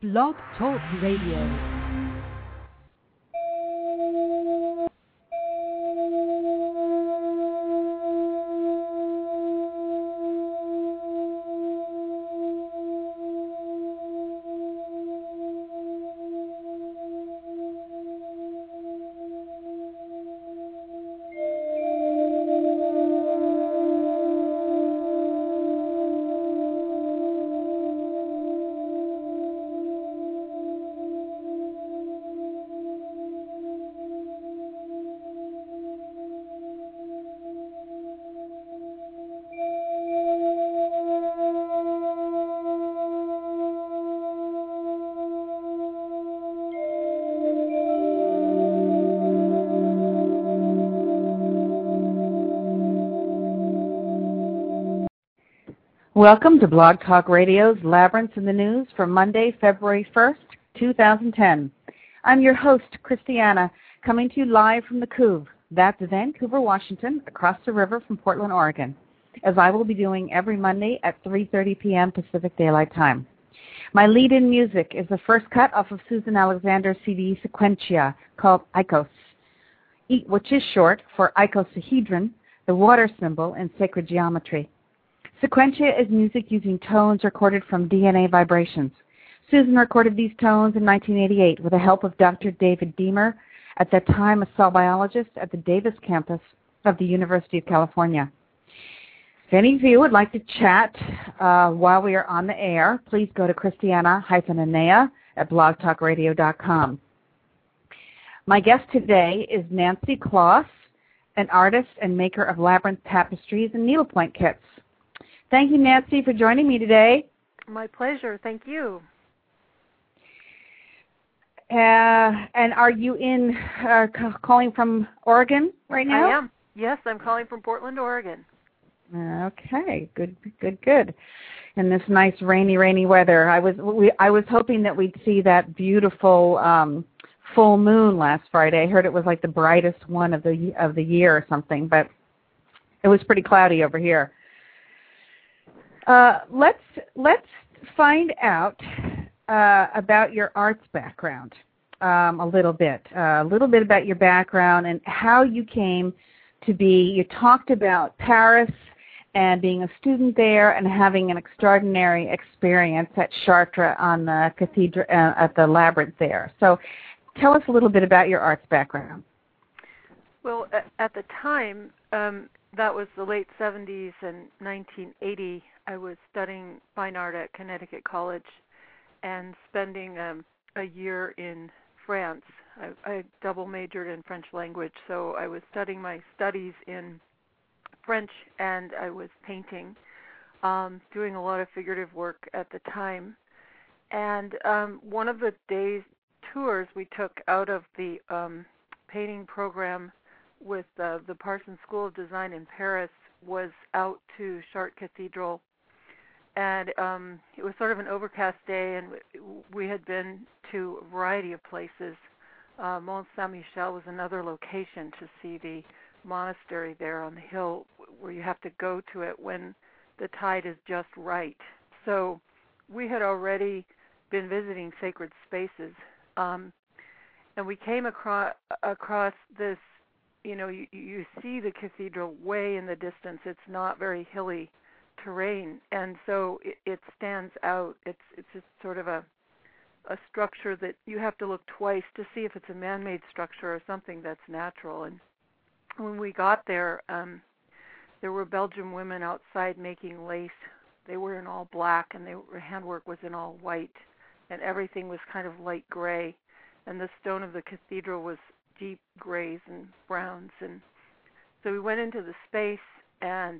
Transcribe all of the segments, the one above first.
Blog Talk Radio. Welcome to Blog Talk Radio's Labyrinths in the News for Monday, February 1st, 2010. I'm your host, Christiana, coming to you live from the Couve. That's Vancouver, Washington, across the river from Portland, Oregon, as I will be doing every Monday at 3:30 p.m. Pacific Daylight Time. My lead-in music is the first cut off of Susan Alexander's CD Sequentia, called Icos, which is short for icosahedron, the water symbol in sacred geometry. Sequentia is music using tones recorded from DNA vibrations. Susan recorded these tones in 1988 with the help of Dr. David Deemer, at that time a cell biologist at the Davis campus of the University of California. If any of you would like to chat while we are on the air, please go to Christiana-Anea at blogtalkradio.com. My guest today is Nancy Kloss, an artist and maker of labyrinth tapestries and needlepoint kits. Thank you, Nancy, for joining me today. My pleasure. Thank you. And are you calling from Oregon right now? I am. Yes, I'm calling from Portland, Oregon. Okay, good. In this nice rainy weather, I was hoping that we'd see that beautiful full moon last Friday. I heard it was like the brightest one of the year or something, but it was pretty cloudy over here. Let's find out about your arts background a little bit about your background and how you came to be. You talked about Paris and being a student there and having an extraordinary experience at Chartres on the cathedral at the labyrinth there. So, tell us a little bit about your arts background. Well, at the time, that was the late 70s and 1980. I was studying fine art at Connecticut College and spending a year in France. I double majored in French language, so I was studying my studies in French and I was painting, doing a lot of figurative work at the time. And one of the day's tours we took out of the painting program with the Parsons School of Design in Paris was out to Chartres Cathedral. And it was sort of an overcast day, and we had been to a variety of places. Mont Saint-Michel was another location to see the monastery there on the hill where you have to go to it when the tide is just right. So we had already been visiting sacred spaces. And we came across this, you see the cathedral way in the distance. It's not very hilly terrain, and so it stands out. It's just sort of a structure that you have to look twice to see if it's a man-made structure or something that's natural. And when we got there, there were Belgian women outside making lace. They were in all black, and their handwork was in all white, and everything was kind of light gray. And the stone of the cathedral was deep grays and browns. And so we went into the space, and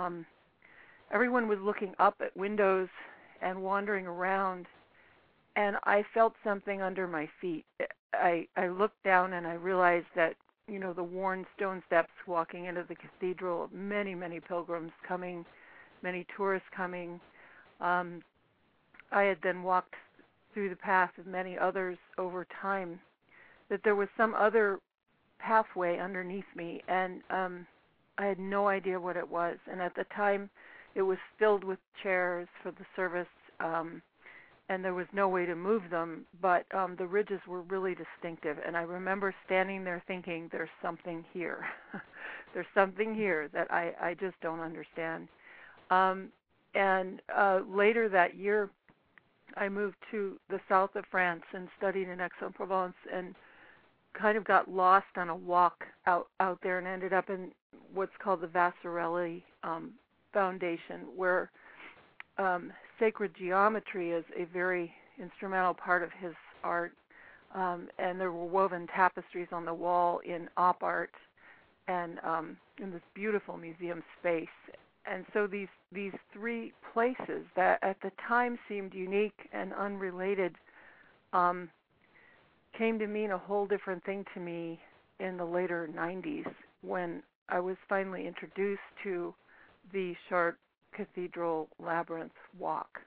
everyone was looking up at windows and wandering around, and I felt something under my feet. I looked down and I realized that, the worn stone steps walking into the cathedral, many pilgrims coming, many tourists coming. I had then walked through the path of many others over time, that there was some other pathway underneath me, and I had no idea what it was. And at the time, it was filled with chairs for the service. and there was no way to move them, but the ridges were really distinctive. And I remember standing there thinking, there's something here. There's something here that I just don't understand. And later that year, I moved to the south of France and studied in Aix-en-Provence, and kind of got lost on a walk out there and ended up in what's called the Vasarely Foundation, where sacred geometry is a very instrumental part of his art, and there were woven tapestries on the wall in op art and in this beautiful museum space. And so these three places that at the time seemed unique and unrelated came to mean a whole different thing to me in the later 90s when I was finally introduced to the Chartres Cathedral Labyrinth walk.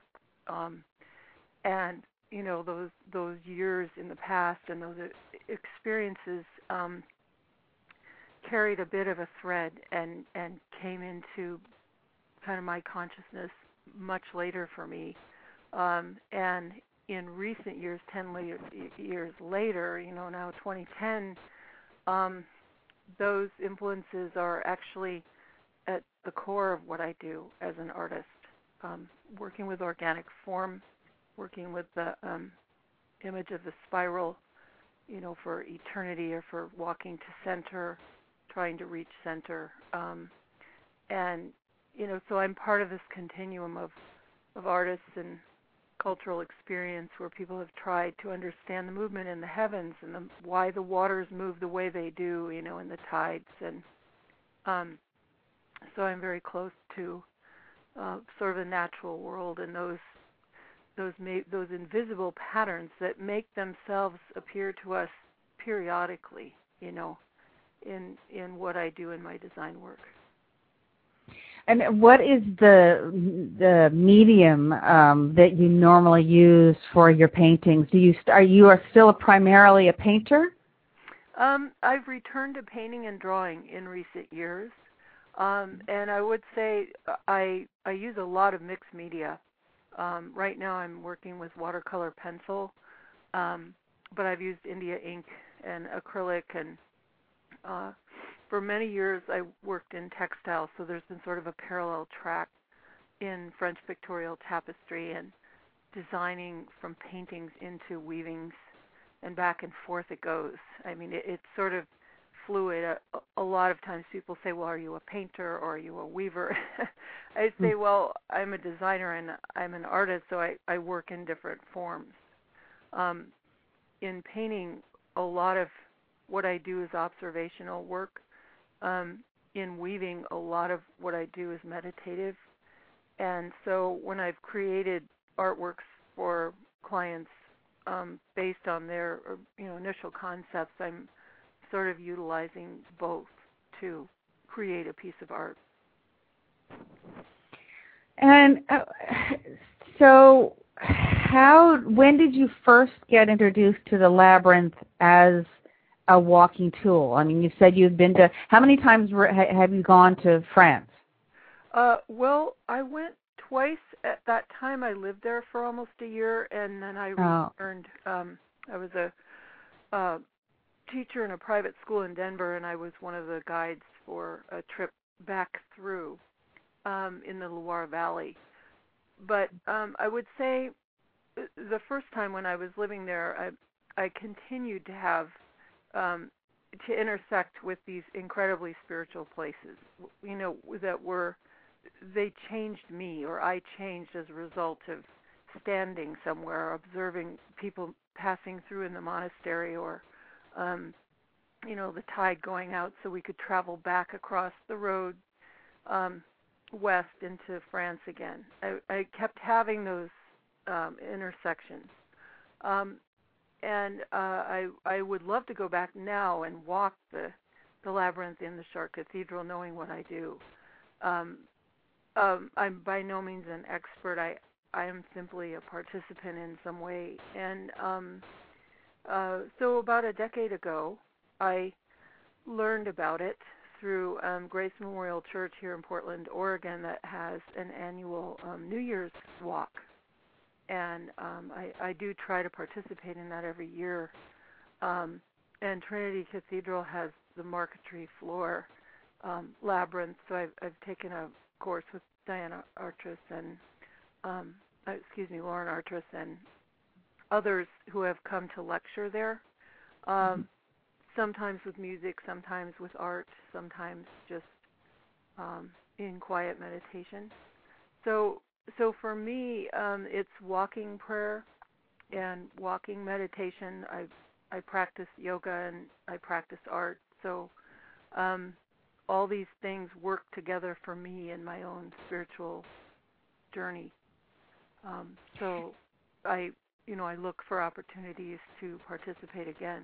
And, you know, those years in the past and those experiences carried a bit of a thread and came into kind of my consciousness much later for me. And in recent years, 10 years later, you know, now 2010, those influences are actually at the core of what I do as an artist, working with organic form, working with the image of the spiral, you know, for eternity or for walking to center, trying to reach center. And, you know, so I'm part of this continuum of artists and cultural experience where people have tried to understand the movement in the heavens and why the waters move the way they do, you know, in the tides. And so I'm very close to sort of the natural world and those invisible patterns that make themselves appear to us periodically, you know, in what I do in my design work. And what is the medium that you normally use for your paintings? Are you still primarily a painter? I've returned to painting and drawing in recent years, and I would say I use a lot of mixed media. Right now, I'm working with watercolor pencil, but I've used India ink and acrylic and. For many years, I worked in textiles, so there's been sort of a parallel track in French pictorial tapestry and designing from paintings into weavings, and back and forth it goes. I mean, it's sort of fluid. A lot of times people say, well, are you a painter or are you a weaver? I say, well, I'm a designer and I'm an artist, so I work in different forms. In painting, a lot of what I do is observational work. In weaving, a lot of what I do is meditative. And so when I've created artworks for clients based on their initial concepts, I'm sort of utilizing both to create a piece of art. And so when did you first get introduced to the labyrinth as a walking tool? I mean, you said you've been to, how many times have you gone to France? Well, I went twice. At that time, I lived there for almost a year, and then I returned. I was a teacher in a private school in Denver, and I was one of the guides for a trip back through in the Loire Valley. But I would say the first time when I was living there, I continued to have to intersect with these incredibly spiritual places, you know, they changed me, or I changed as a result of standing somewhere, observing people passing through in the monastery, or, you know, the tide going out so we could travel back across the road west into France again. I kept having those intersections. And I would love to go back now and walk the labyrinth in the Chartres Cathedral, knowing what I do. I'm by no means an expert. I am simply a participant in some way. And so about a decade ago, I learned about it through Grace Memorial Church here in Portland, Oregon, that has an annual New Year's walk. and I do try to participate in that every year. And Trinity Cathedral has the marquetry floor labyrinth, so I've taken a course with Diana Artris and Lauren Artris and others who have come to lecture there. Sometimes with music, sometimes with art, sometimes just in quiet meditation. So for me, it's walking prayer and walking meditation. I practice yoga and I practice art. So all these things work together for me in my own spiritual journey. So I look for opportunities to participate again.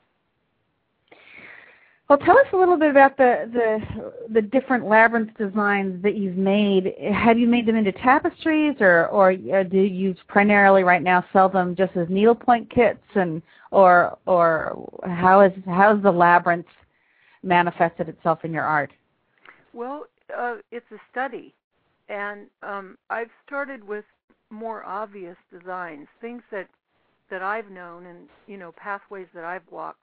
Well, tell us a little bit about the different labyrinth designs that you've made. Have you made them into tapestries, or do you primarily right now sell them just as needlepoint kits, or how has the labyrinth manifested itself in your art? Well, it's a study, and I've started with more obvious designs, things that I've known and pathways that I've walked.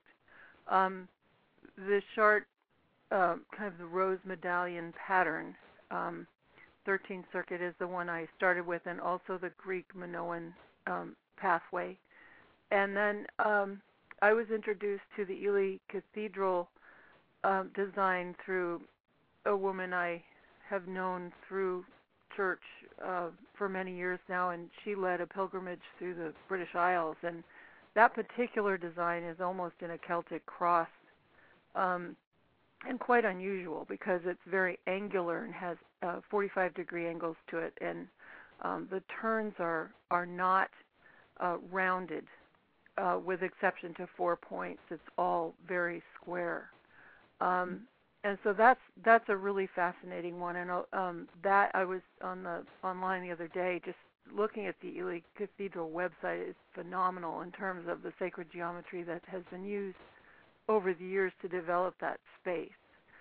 The chart, kind of the rose medallion pattern, 13th Circuit is the one I started with, and also the Greek Minoan pathway. And then I was introduced to the Ely Cathedral design through a woman I have known through church for many years now, and she led a pilgrimage through the British Isles. And that particular design is almost in a Celtic cross. And quite unusual because it's very angular and has 45-degree angles to it, and the turns are not rounded, with exception to 4 points. It's all very square, and so that's a really fascinating one. And that I was online the other day just looking at the Ely Cathedral website. It's phenomenal in terms of the sacred geometry that has been used over the years to develop that space.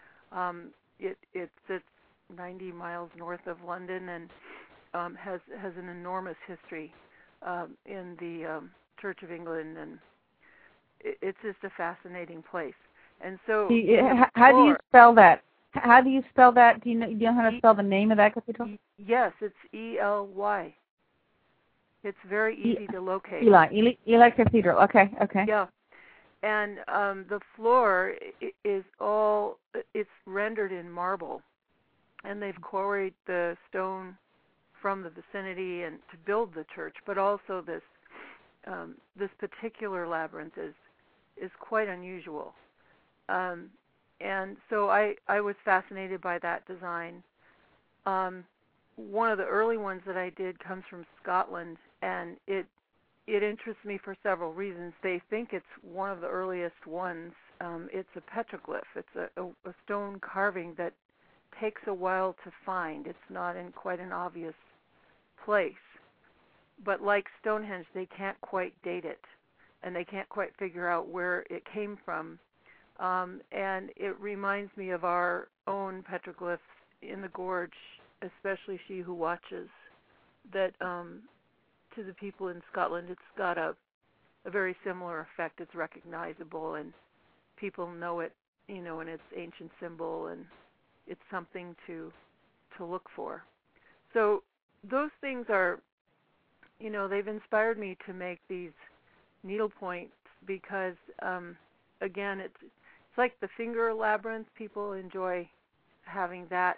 It sits 90 miles north of London and has an enormous history in the Church of England, and it's just a fascinating place. And so, how do you spell that? How do you spell that? Do you know how to spell the name of that cathedral? Yes, it's Ely. It's very easy to locate. Ely Cathedral. Okay. Yeah. And the floor it's rendered in marble, and they've quarried the stone from the vicinity and to build the church. But also this particular labyrinth is quite unusual, and so I was fascinated by that design. One of the early ones that I did comes from Scotland, and it interests me for several reasons. They think it's one of the earliest ones. It's a petroglyph. It's a stone carving that takes a while to find. It's not in quite an obvious place. But like Stonehenge, they can't quite date it, and they can't quite figure out where it came from. And it reminds me of our own petroglyphs in the gorge, especially She Who Watches, that to the people in Scotland, it's got a very similar effect. It's recognizable, and people know it, in its ancient symbol, and it's something to look for. So those things are, they've inspired me to make these needlepoints because, again, it's like the finger labyrinth. People enjoy having that.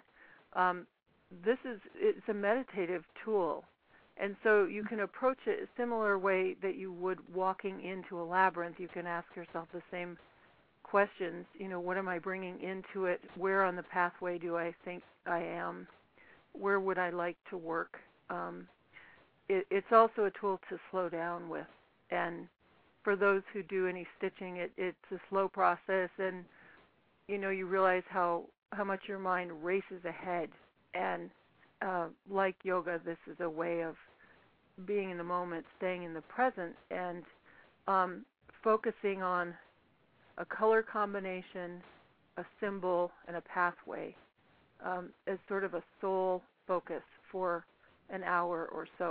It's a meditative tool. And so you can approach it a similar way that you would walking into a labyrinth. You can ask yourself the same questions. What am I bringing into it? Where on the pathway do I think I am? Where would I like to work? It's also a tool to slow down with. And for those who do any stitching, it's a slow process. And, you realize how much your mind races ahead. And like yoga, this is a way of being in the moment, staying in the present, and focusing on a color combination, a symbol, and a pathway as sort of a sole focus for an hour or so.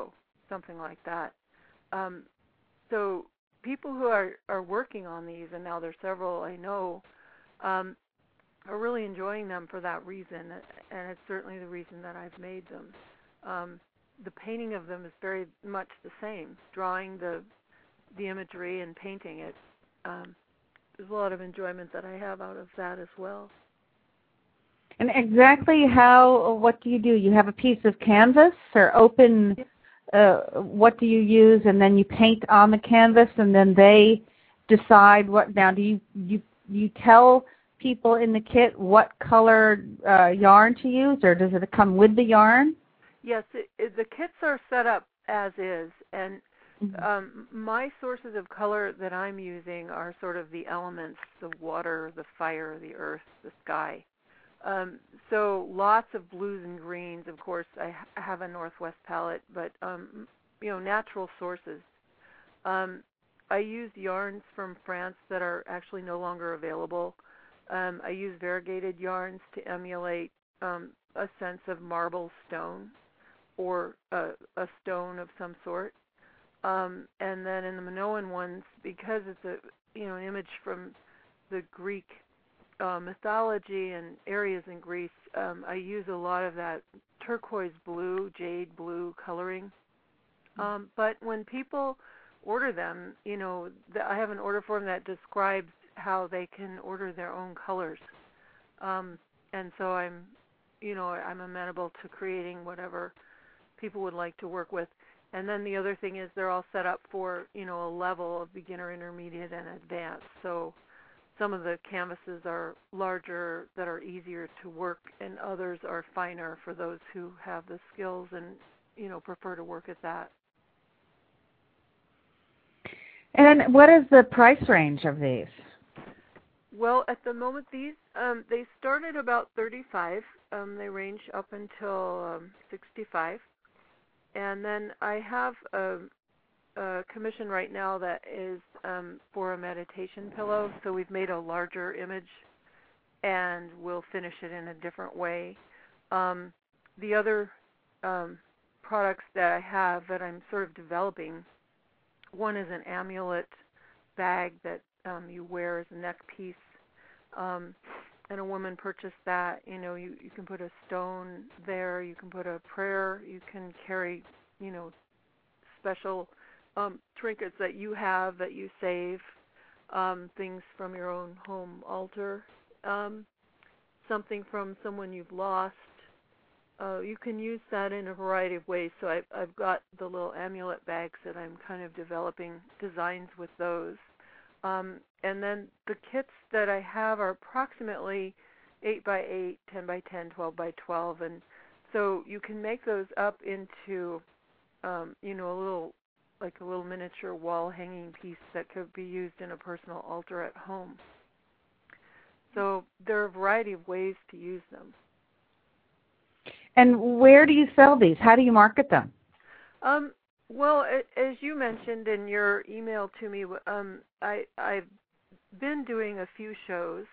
something like that. So people who are working on these, and now there's several I know, are really enjoying them for that reason, and it's certainly the reason that I've made them. The painting of them is very much the same, drawing the imagery and painting it. There's a lot of enjoyment that I have out of that as well. And exactly what do? You have a piece of canvas or open, what do you use, and then you paint on the canvas, and then they decide what, now do you tell people in the kit what color yarn to use, or does it come with the yarn? Yes, the kits are set up as is, and my sources of color that I'm using are sort of the elements, the water, the fire, the earth, the sky. So lots of blues and greens. Of course, I have a Northwest palette, but natural sources. I use yarns from France that are actually no longer available. I use variegated yarns to emulate a sense of marble stone or a stone of some sort. And then in the Minoan ones, because it's an image from the Greek mythology and areas in Greece, I use a lot of that turquoise blue, jade blue coloring. But when people order them, I have an order form that describes how they can order their own colors. And so I'm amenable to creating whatever people would like to work with. And then the other thing is they're all set up for, a level of beginner, intermediate, and advanced. So some of the canvases are larger that are easier to work, and others are finer for those who have the skills and, prefer to work at that. And what is the price range of these? Well, at the moment, these they start at about $35. They range up until $65. And then I have a commission right now that is for a meditation pillow. So we've made a larger image, and we'll finish it in a different way. The other products that I have that I'm sort of developing, one is an amulet bag that you wear as a neck piece. And a woman purchased that. You can put a stone there. You can put a prayer. You can carry, special trinkets that you have that you save, things from your own home altar, something from someone you've lost. You can use that in a variety of ways. So I've got the little amulet bags that I'm kind of developing designs with those. And then the kits that I have are approximately 8 by 8, 10 by 10, 12 by 12, and so you can make those up into, a little miniature wall hanging piece that could be used in a personal altar at home. So there are a variety of ways to use them. And where do you sell these? How do you market them? Well, as you mentioned in your email to me, I've been doing a few shows.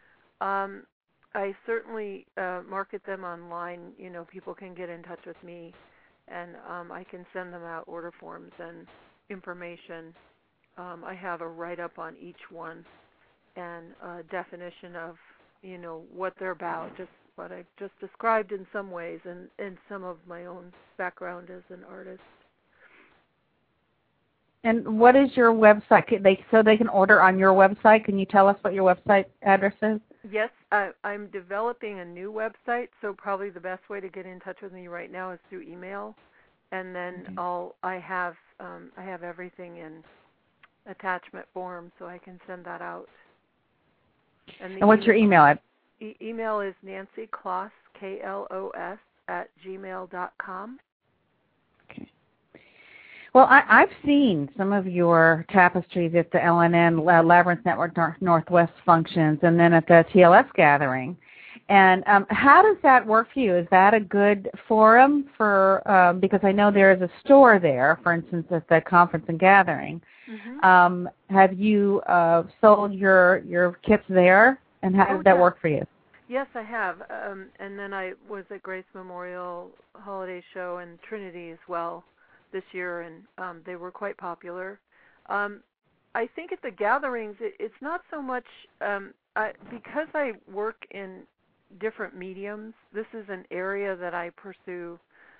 I certainly market them online. People can get in touch with me, and I can send them out order forms and information. I have a write-up on each one and a definition of, what they're about, just what I've just described in some ways, and some of my own background as an artist. And what is your website? So they can order on your website. Can you tell us what your website address is? Yes, I'm developing a new website, so probably the best way to get in touch with me right now is through email, and then I have everything in attachment form, so I can send that out. And what's your email? Email is Nancy Kloss, KLOS, @gmail.com. Okay. Well, I've seen some of your tapestries at the LNN, Labyrinth Network Northwest functions, and then at the TLS gathering. And how does that work for you? Is that a good forum for, because I know there is a store there, for instance, at the conference and gathering. Mm-hmm. Have you sold your kits there, and how does that work for you? Yes, I have. And then I was at Grace Memorial Holiday Show and Trinity as well. this year, and they were quite popular. I think at the gatherings, it's not so much because I work in different mediums. This is an area that I pursue.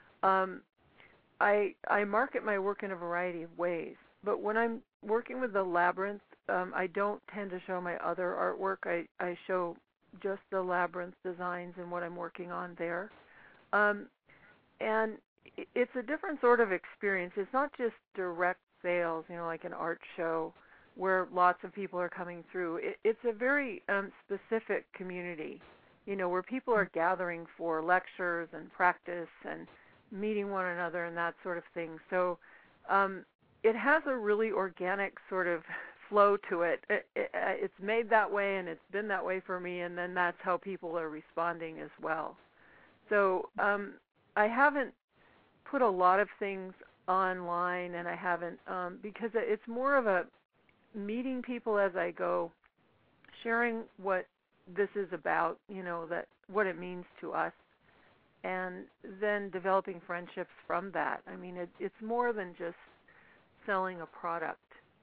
I market my work in a variety of ways, but when I'm working with the Labyrinth, I don't tend to show my other artwork. I show just the Labyrinth designs and what I'm working on there. And it's a different sort of experience. It's not just direct sales, like an art show where lots of people are coming through. It's a very specific community, where people are gathering for lectures and practice and meeting one another and that sort of thing. So it has a really organic sort of flow to it. It's made that way, and it's been that way for me, and then that's how people are responding as well. So I haven't put a lot of things online, and I haven't because it's more of a meeting people as I go, sharing what this is about, that what it means to us, and then developing friendships from that. I mean, it's more than just selling a product.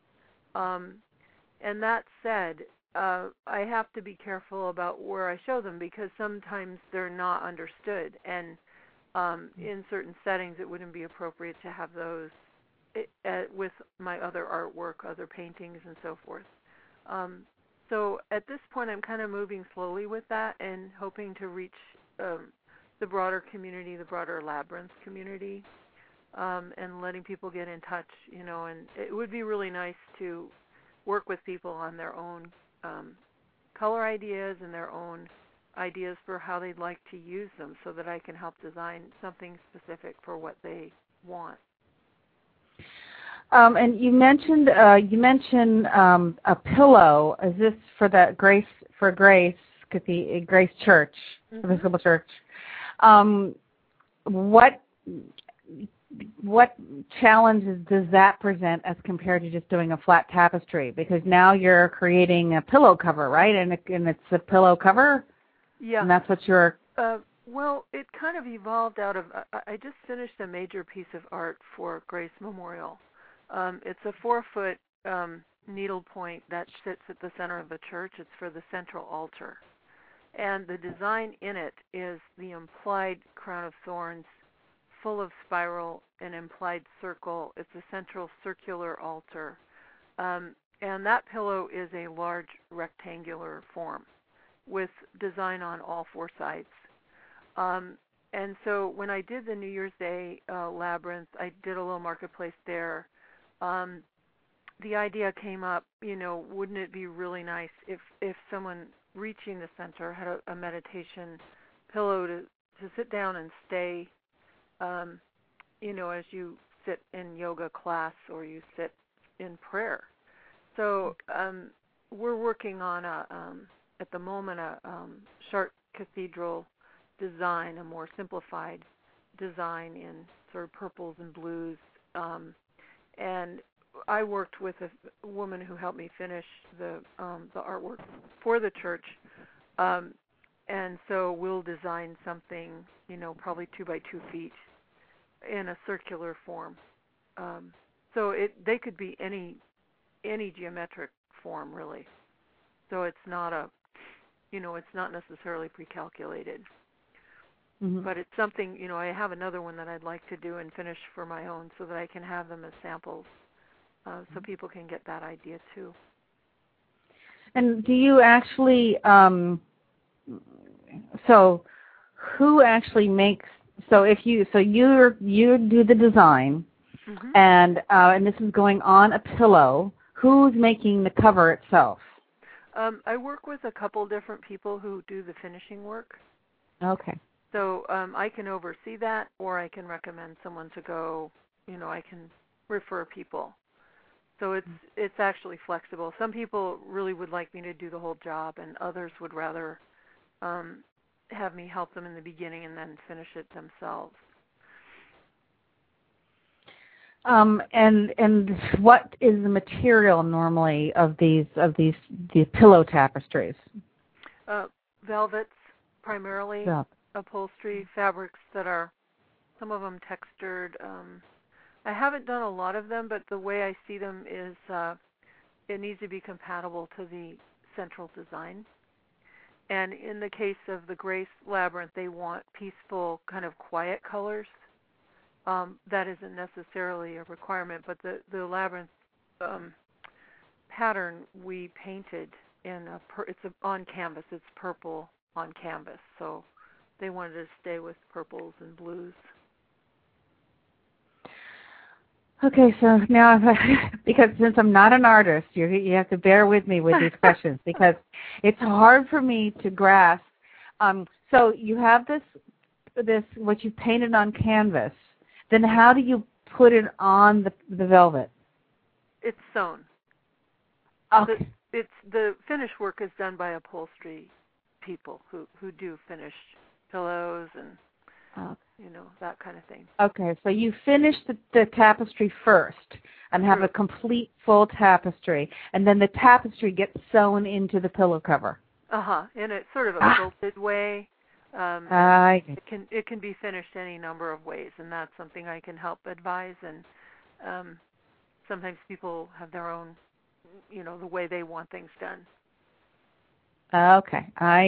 And that said, I have to be careful about where I show them because sometimes they're not understood, and in certain settings it wouldn't be appropriate to have those with my other artwork, other paintings, and so forth. So at this point I'm kind of moving slowly with that and hoping to reach the broader community, the broader Labyrinth community, and letting people get in touch, and it would be really nice to work with people on their own color ideas and their own ideas for how they'd like to use them so that I can help design something specific for what they want. And you mentioned a pillow. Is this for the Grace Church, Episcopal Church? What challenges does that present as compared to just doing a flat tapestry? Because now you're creating a pillow cover, right? And it's a pillow cover? Yeah. And that's what you're... Well, it kind of evolved out of... I just finished a major piece of art for Grace Memorial. It's a 4-foot needlepoint that sits at the center of the church. It's for the central altar. And the design in it is the implied crown of thorns full of spiral and implied circle. It's a central circular altar. And that pillow is a large rectangular form with design on all 4 sides. And so when I did the New Year's Day Labyrinth, I did a little marketplace there. The idea came up, wouldn't it be really nice if someone reaching the center had a meditation pillow to sit down and stay, as you sit in yoga class or you sit in prayer. So we're working on at the moment a Chartres Cathedral design, a more simplified design in sort of purples and blues. And I worked with a woman who helped me finish the artwork for the church. And so we'll design something, probably 2 by 2 feet in a circular form. So they could be any geometric form, really. So it's not it's not necessarily pre-calculated. Mm-hmm. But it's something, I have another one that I'd like to do and finish for my own so that I can have them as samples so people can get that idea too. And do you actually, so who actually makes, you do the design, mm-hmm. and this is going on a pillow, who's making the cover itself? I work with a couple different people who do the finishing work. Okay. So I can oversee that, or I can recommend someone to go, I can refer people. So it's actually flexible. Some people really would like me to do the whole job, and others would rather have me help them in the beginning and then finish it themselves. And what is the material normally of these pillow tapestries? Velvets primarily. Yeah. Upholstery fabrics that are, some of them textured. I haven't done a lot of them, but the way I see them is it needs to be compatible to the central design. And in the case of the Grace Labyrinth, they want peaceful, kind of quiet colors. That isn't necessarily a requirement, but the Labyrinth pattern we painted in on canvas. It's purple on canvas, so they wanted to stay with purples and blues. Okay, so now, because since I'm not an artist, you have to bear with me with these questions because it's hard for me to grasp. So you have this what you painted on canvas. Then how do you put it on the velvet? It's sewn. Okay. The finished work is done by upholstery people who do finished pillows and that kind of thing. Okay, so you finish the tapestry first and have a complete full tapestry, and then the tapestry gets sewn into the pillow cover. In a sort of a quilted way. It can be finished any number of ways, and that's something I can help advise. And sometimes people have their own, the way they want things done. Okay,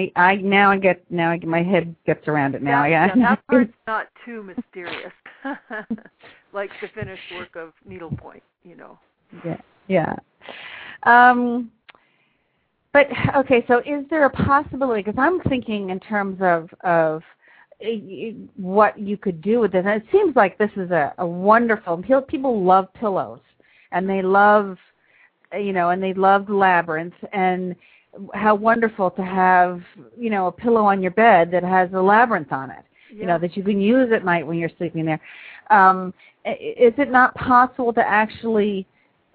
my head gets around it now. Yeah. That part's not too mysterious, like the finished work of needlepoint. Yeah. But okay, so is there a possibility? Because I'm thinking in terms of what you could do with this. And it seems like this is a wonderful. People love pillows, and they love, and they love labyrinths, and how wonderful to have, a pillow on your bed that has a labyrinth on it, that you can use at night when you're sleeping there. Is it not possible to actually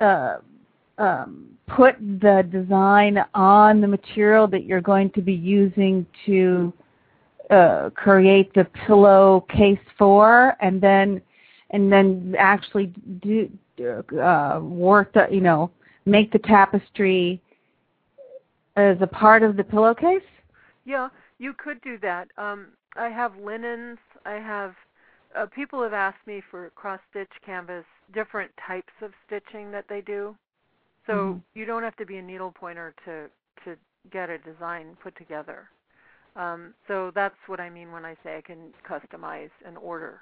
put the design on the material that you're going to be using to create the pillowcase for, and then actually work make the tapestry as a part of the pillowcase? Yeah, you could do that. I have linens. I have people have asked me for cross-stitch canvas, different types of stitching that they do. So you don't have to be a needle pointer to get a design put together. So that's what I mean when I say I can customize an order.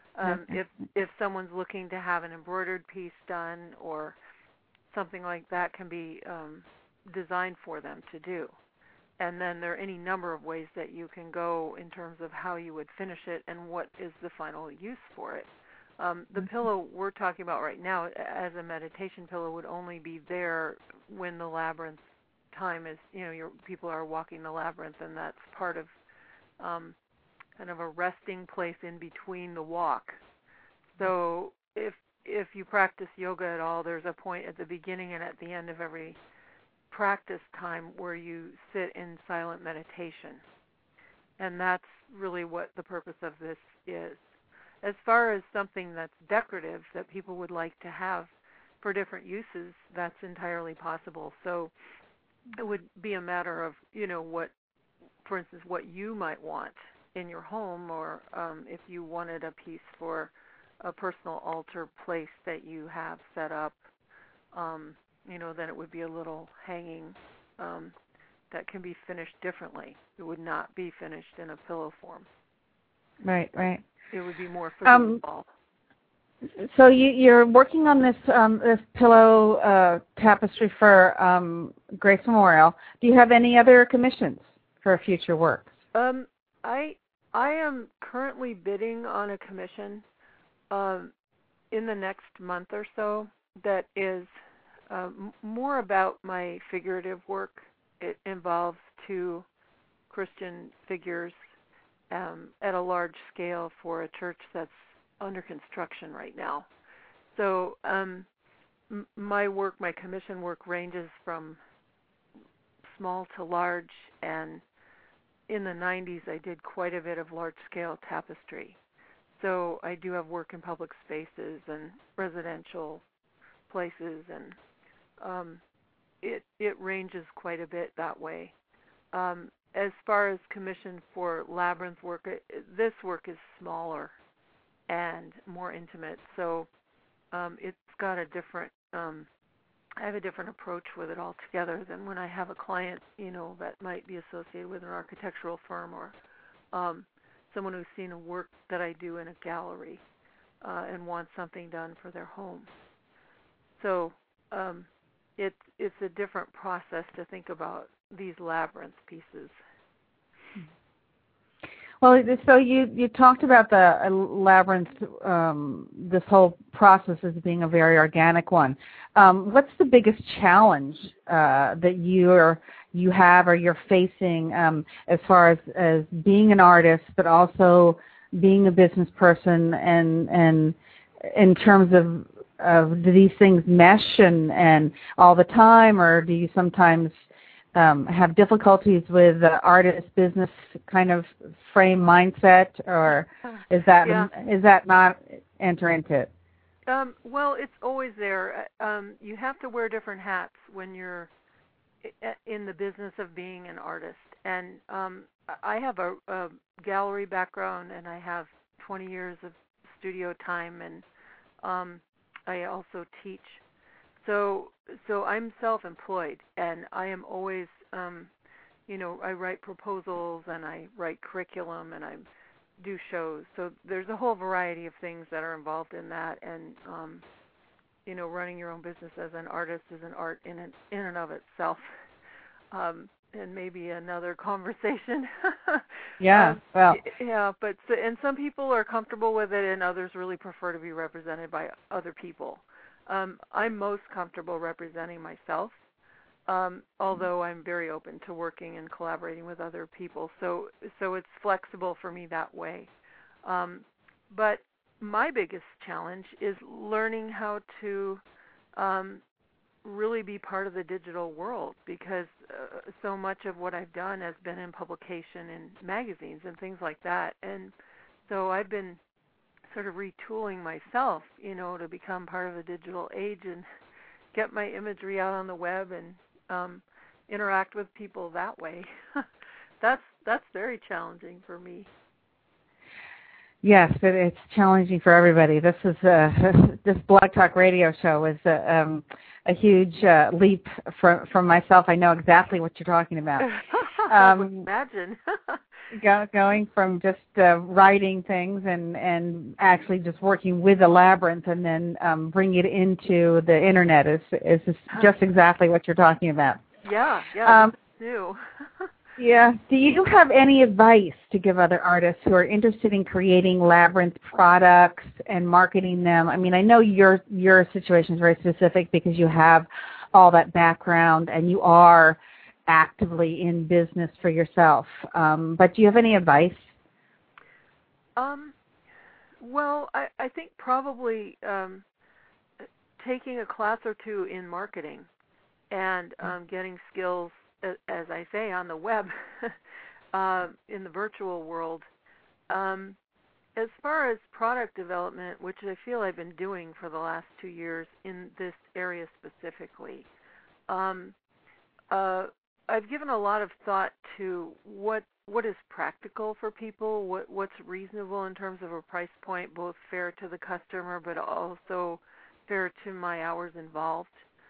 If someone's looking to have an embroidered piece done or something like that, can be designed for them to do. And then there are any number of ways that you can go in terms of how you would finish it and what is the final use for it. The pillow we're talking about right now as a meditation pillow would only be there when the labyrinth time is, people are walking the labyrinth, and that's part of kind of a resting place in between the walk. So if you practice yoga at all, there's a point at the beginning and at the end of every practice time where you sit in silent meditation. And that's really what the purpose of this is. As far as something that's decorative that people would like to have for different uses, that's entirely possible. So it would be a matter of, what, for instance, what you might want in your home, or if you wanted a piece for a personal altar place that you have set up, then it would be a little hanging that can be finished differently. It would not be finished in a pillow form. Right. It would be more for the wall. So you're working on this pillow tapestry for Grace Memorial. Do you have any other commissions for future work? I am currently bidding on a commission in the next month or so that is more about my figurative work. It involves 2 Christian figures at a large scale for a church that's under construction right now. So my commission work ranges from small to large, and in the 90s I did quite a bit of large-scale tapestry. So I do have work in public spaces and residential places, and it ranges quite a bit that way. As far as commission for labyrinth work, this work is smaller and more intimate. So it's got a different. I have a different approach with it altogether than when I have a client, that might be associated with an architectural firm or someone who's seen a work that I do in a gallery and wants something done for their home. So it's a different process to think about these labyrinth pieces. Well, so you talked about the labyrinth, this whole process as being a very organic one. What's the biggest challenge that you have or you're facing as far as being an artist, but also being a business person, and in terms of do these things mesh and all the time, or do you sometimes have difficulties with the artist business kind of frame mindset, or is that not enter into it? Well, it's always there. You have to wear different hats when you're in the business of being an artist. And I have a gallery background, and I have 20 years of studio time, and I also teach. So I'm self-employed, and I am always, I write proposals, and I write curriculum, and I do shows. So there's a whole variety of things that are involved in that, and running your own business as an artist is an art in and of itself, and maybe another conversation. Yeah, well. Yeah, and some people are comfortable with it, and others really prefer to be represented by other people. I'm most comfortable representing myself, although I'm very open to working and collaborating with other people. So it's flexible for me that way. But my biggest challenge is learning how to really be part of the digital world, because so much of what I've done has been in publication in magazines and things like that. And so I've been sort of retooling myself, to become part of the digital age and get my imagery out on the web and interact with people that way. That's very challenging for me. Yes, it's challenging for everybody. This is this Blog Talk Radio show is a huge leap from myself. I know exactly what you're talking about. I would imagine. Going from just writing things and actually just working with the labyrinth, and then bring it into the internet is just exactly what you're talking about. Yeah, that's new. Yeah. Do you have any advice to give other artists who are interested in creating labyrinth products and marketing them? I mean, I know your situation is very specific because you have all that background and you are actively in business for yourself. But do you have any advice? Well, I think probably taking a class or two in marketing and getting skills, as I say, on the web, in the virtual world. As far as product development, which I feel I've been doing for the last 2 years in this area specifically, I've given a lot of thought to what is practical for people, what's reasonable in terms of a price point, both fair to the customer but also fair to my hours involved.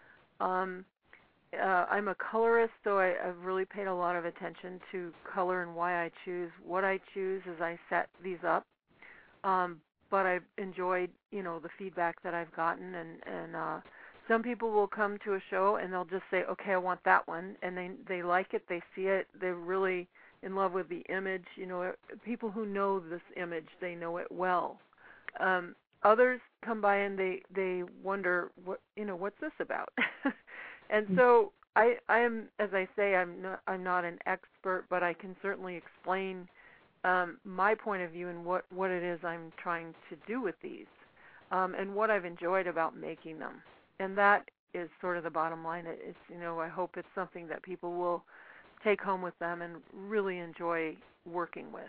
I'm a colorist, so I've really paid a lot of attention to color and why I choose what I choose as I set these up. But I've enjoyed, the feedback that I've gotten, and some people will come to a show and they'll just say, okay, I want that one, and they like it, they see it, they're really in love with the image. People who know this image, they know it well. Others come by and they wonder, what's this about? And so I am, as I say, I'm not an expert, but I can certainly explain my point of view and what it is I'm trying to do with these, and what I've enjoyed about making them. And that is sort of the bottom line. It's, I hope it's something that people will take home with them and really enjoy working with.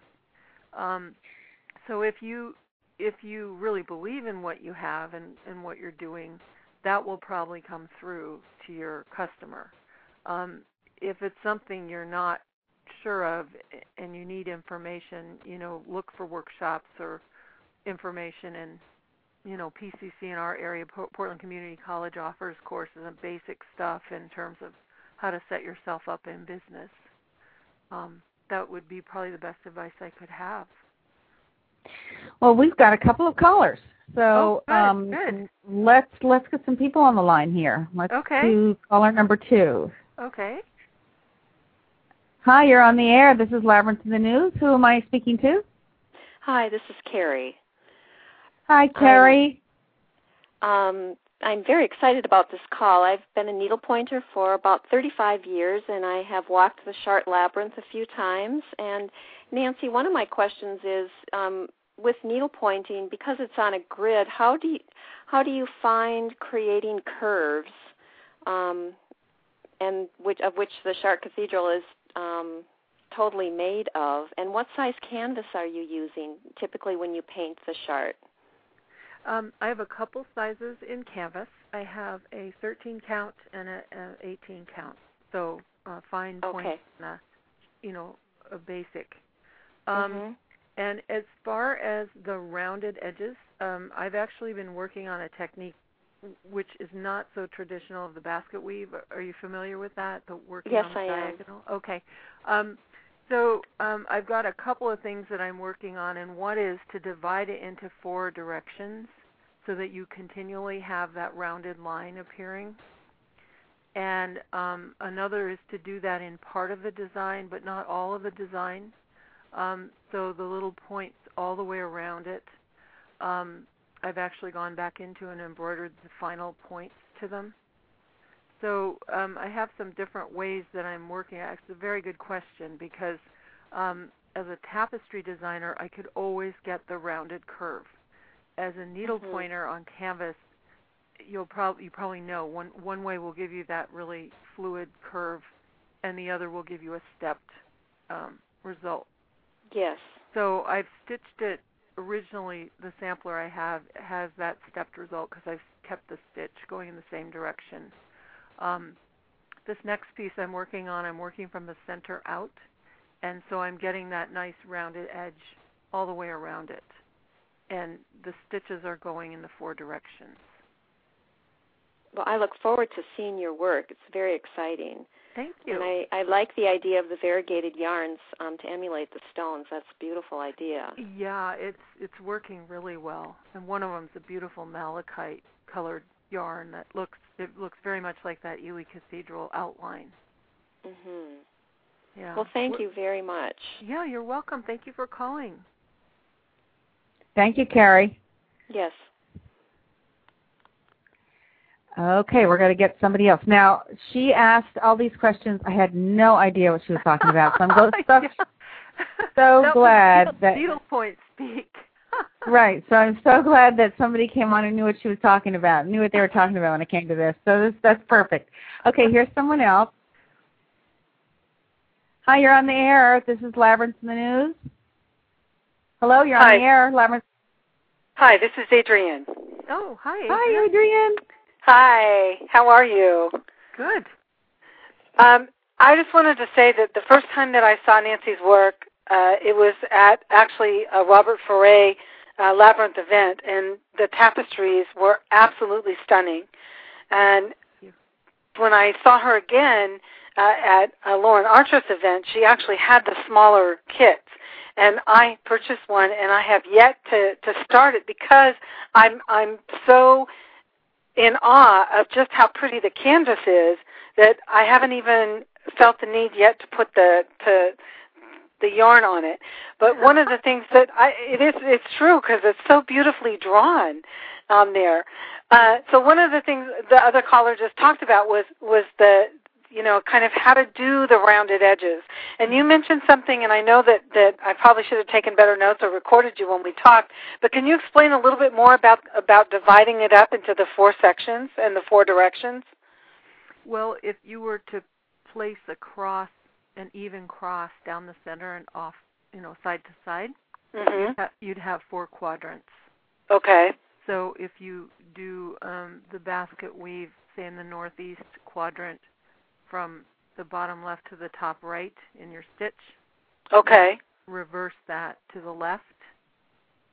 So if you really believe in what you have and what you're doing, that will probably come through to your customer. If it's something you're not sure of and you need information, look for workshops or information PCC in our area, Portland Community College, offers courses on basic stuff in terms of how to set yourself up in business. That would be probably the best advice I could have. Well, we've got a couple of callers, so good. Let's get some people on the line here. Let's do caller number 2. Okay. Hi, you're on the air. This is Labyrinth in the News. Who am I speaking to? Hi, this is Carrie. Hi, Carrie. I'm very excited about this call. I've been a needle pointer for about 35 years, and I have walked the Chart Labyrinth a few times. And Nancy, one of my questions is, with needle pointing, because it's on a grid, how do you find creating curves, and which the Chart Cathedral is totally made of? And what size canvas are you using typically when you paint the Chart? I have a couple sizes in canvas. I have a 13 count and a 18 count, so fine point and a basic. And as far as the rounded edges, I've actually been working on a technique which is not so traditional of the basket weave. Are you familiar with that? The working on the diagonal? Am. Okay. So I've got a couple of things that I'm working on, and one is to divide it into 4 directions so that you continually have that rounded line appearing. And another is to do that in part of the design, but not all of the design. So the little points all the way around it, I've actually gone back into and embroidered the final points to them. So I have some different ways that I'm working at. It's a very good question because as a tapestry designer, I could always get the rounded curve. As a needle pointer on canvas, you probably know one way will give you that really fluid curve, and the other will give you a stepped result. Yes. So I've stitched it. Originally, the sampler I have has that stepped result because I've kept the stitch going in the same direction. This next piece I'm working from the center out, and so I'm getting that nice rounded edge all the way around it. And the stitches are going in the 4 directions. Well, I look forward to seeing your work. It's very exciting. Thank you. And I like the idea of the variegated yarns to emulate the stones. That's a beautiful idea. Yeah, it's working really well. And one of them's a beautiful malachite colored yarn that looks very much like that Ely Cathedral outline. Yeah. Well, thank you very much. Yeah, you're welcome. Thank you for calling. Thank you, Carrie. Yes. Okay, we're going to get somebody else. Now, she asked all these questions. I had no idea what she was talking about, so I'm so glad that needlepoint speak. Right, so I'm so glad that somebody came on and knew what she was talking about, knew what they were talking about when it came to this. So that's perfect. Okay, here's someone else. Hi, you're on the air. This is Labyrinth in the News. Hello, you're on the air, Labyrinth. Hi, this is Adrienne. Oh, hi. Hi, Adrienne. Hi, how are you? Good. I just wanted to say that the first time that I saw Nancy's work, it was at actually a Robert Foray Labyrinth event, and the tapestries were absolutely stunning. And when I saw her again at a Lauren Artress event, she actually had the smaller kits. And I purchased one, and I have yet to start it because I'm so in awe of just how pretty the canvas is that I haven't even felt the need yet to put the yarn on it. But one of the things that it's true because it's so beautifully drawn on there. So one of the things the other caller just talked about was the kind of how to do the rounded edges. And you mentioned something, and I know that I probably should have taken better notes or recorded you when we talked, but can you explain a little bit more about dividing it up into the 4 sections and the 4 directions? Well, if you were to place an even cross down the center and off, side to side, you'd have 4 quadrants. Okay. So if you do the basket weave, say in the northeast quadrant, from the bottom left to the top right in your stitch. Okay. Reverse that to the left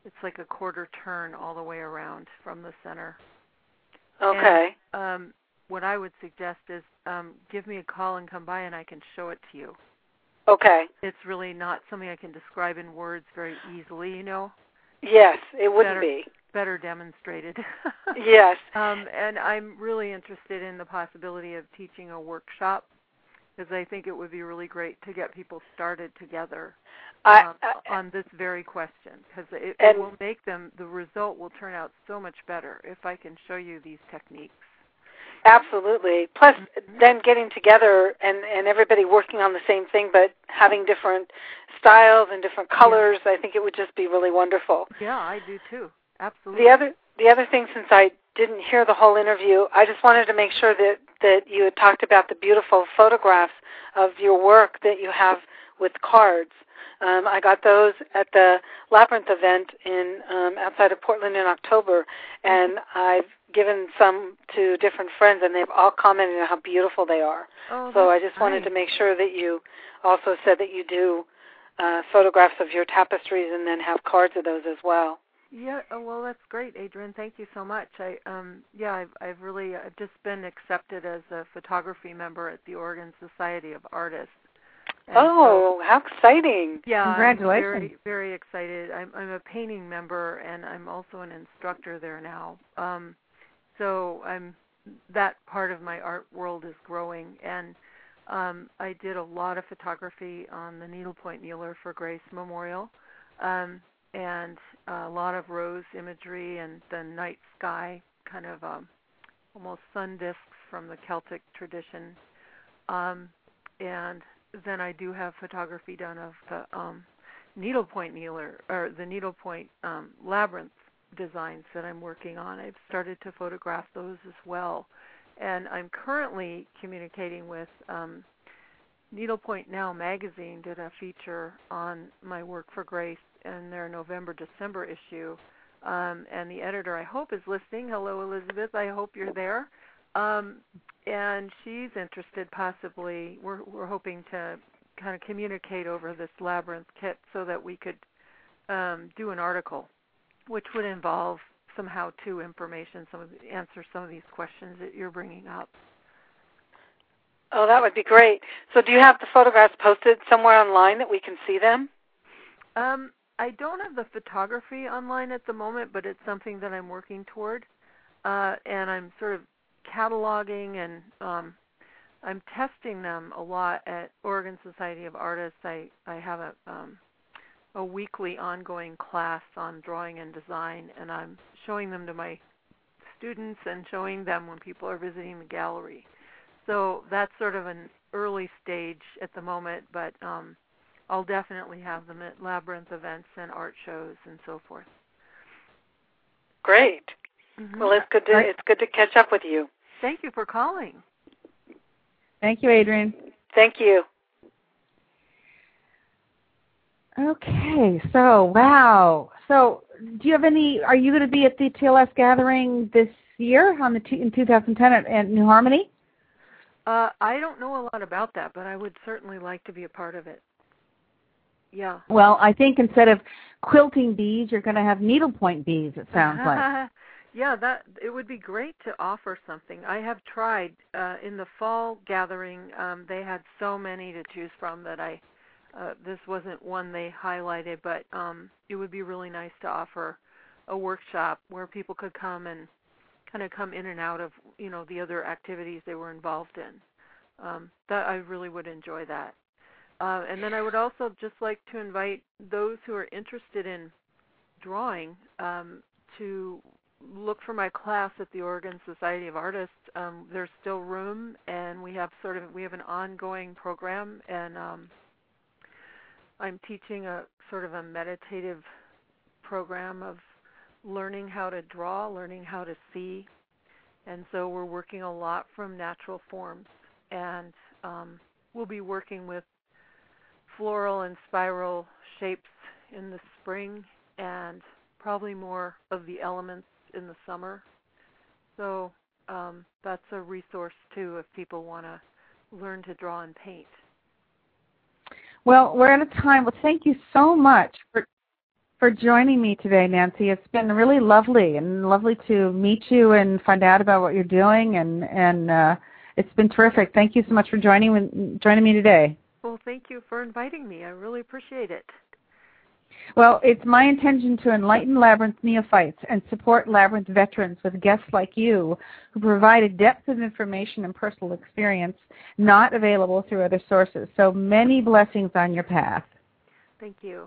It's like a quarter turn all the way around from the center. Okay. And, what I would suggest is give me a call and come by and I can show it to you. Okay. It's really not something I can describe in words very easily, you know. Yes, it wouldn't be. Better demonstrated. Yes. And I'm really interested in the possibility of teaching a workshop because I think it would be really great to get people started together on this very question because it will make them, the result will turn out so much better if I can show you these techniques. Absolutely. Plus, then getting together and everybody working on the same thing but having different styles and different colors, I think it would just be really wonderful. Yeah, I do too. Absolutely. The other thing, since I didn't hear the whole interview, I just wanted to make sure that you had talked about the beautiful photographs of your work that you have with cards. I got those at the Labyrinth event in outside of Portland in October, and I've given some to different friends, and they've all commented on how beautiful they are. Oh, so I just wanted to make sure that you also said that you do photographs of your tapestries and then have cards of those as well. Yeah, well, that's great, Adrienne. Thank you so much. I've just been accepted as a photography member at the Oregon Society of Artists. And how exciting! Yeah, congratulations. I'm very, very excited. I'm a painting member, and I'm also an instructor there now. So that part of my art world is growing, and I did a lot of photography on the Needlepoint Needler for Grace Memorial. And a lot of rose imagery and the night sky, kind of almost sun discs from the Celtic tradition. And then I do have photography done of the needlepoint needler, or the needlepoint labyrinth designs that I'm working on. I've started to photograph those as well. And I'm currently communicating with Needlepoint Now magazine did a feature on my work for Grace in their November-December issue. And the editor, I hope, is listening. Hello, Elizabeth. I hope you're there. And she's interested possibly. We're hoping to kind of communicate over this labyrinth kit so that we could do an article, which would involve some how-to information, answer some of these questions that you're bringing up. Oh, that would be great. So do you have the photographs posted somewhere online that we can see them? I don't have the photography online at the moment, but it's something that I'm working toward. And I'm sort of cataloging and I'm testing them a lot at Oregon Society of Artists. I have a weekly ongoing class on drawing and design, and I'm showing them to my students and showing them when people are visiting the gallery. So that's sort of an early stage at the moment, but I'll definitely have them at Labyrinth events and art shows and so forth. Great. Mm-hmm. Well, it's good to catch up with you. Thank you for calling. Thank you, Adrienne. Thank you. Okay, so wow. So, do you have are you going to be at the TLS gathering this year in 2010 at New Harmony? I don't know a lot about that, but I would certainly like to be a part of it. Yeah. Well, I think instead of quilting bees, you're going to have needlepoint bees, it sounds like. Yeah, it would be great to offer something. I have tried in the fall gathering. They had so many to choose from that this wasn't one they highlighted, but it would be really nice to offer a workshop where people could come and kind of come in and out of the other activities they were involved in. That I really would enjoy that. And then I would also just like to invite those who are interested in drawing to look for my class at the Oregon Society of Artists. There's still room, and we have an ongoing program, and I'm teaching a sort of a meditative program of learning how to draw, learning how to see, and so we're working a lot from natural forms, and we'll be working with floral and spiral shapes in the spring and probably more of the elements in the summer. So that's a resource too if people want to learn to draw and paint. Well, we're out of time. Well, thank you so much for joining me today, Nancy. It's been really lovely to meet you and find out about what you're doing, and it's been terrific. Thank you so much for joining me today. Well, thank you for inviting me. I really appreciate it. Well, it's my intention to enlighten Labyrinth neophytes and support Labyrinth veterans with guests like you who provide a depth of information and personal experience not available through other sources. So many blessings on your path. Thank you.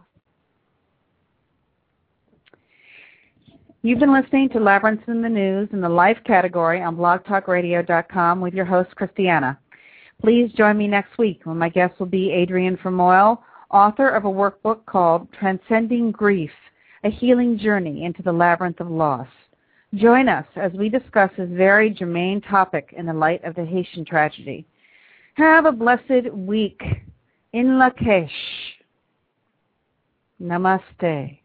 You've been listening to Labyrinths in the News in the Life category on blogtalkradio.com with your host, Christiana. Please join me next week when my guest will be Adrienne Vermeule, author of a workbook called Transcending Grief, A Healing Journey into the Labyrinth of Loss. Join us as we discuss this very germane topic in the light of the Haitian tragedy. Have a blessed week. In Lakesh. Namaste.